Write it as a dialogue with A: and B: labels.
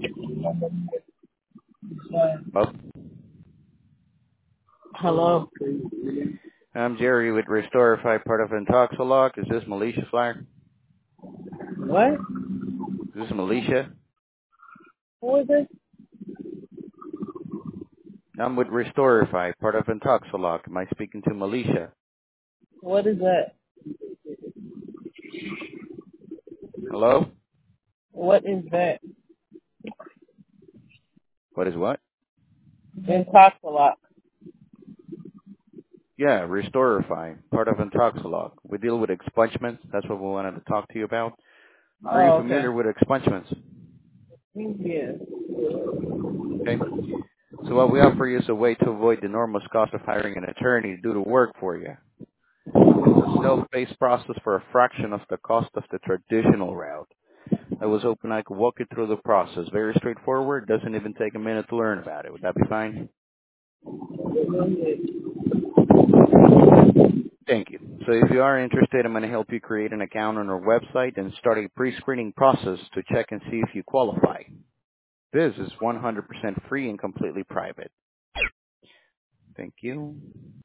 A: Hello?
B: Hello.
A: I'm Jerry with Restorify, part of Intoxilog. Is this Militia Flyer?
B: What?
A: Is this Militia?
B: Who is this?
A: I'm with Restorify, part of Intoxilog. Am I speaking to Militia?
B: What is that?
A: Hello?
B: What is that?
A: What is what?
B: Intoxilog.
A: Yeah, Restorify, part of Intoxilog. We deal with expungements. That's what we wanted to talk to you about. Are you
B: Oh, okay.
A: familiar with expungements?
B: Yeah.
A: Okay. So what we offer you is a way to avoid the enormous cost of hiring an attorney to do the work for you. It's a self-paced process for a fraction of the cost of the traditional route. I was hoping I could walk you through the process. Very straightforward. Doesn't even take a minute to learn about it. Would that be fine? Thank you. So if you are interested, I'm going to help you create an account on our website and start a pre-screening process to check and see if you qualify. This is 100% free and completely private. Thank you.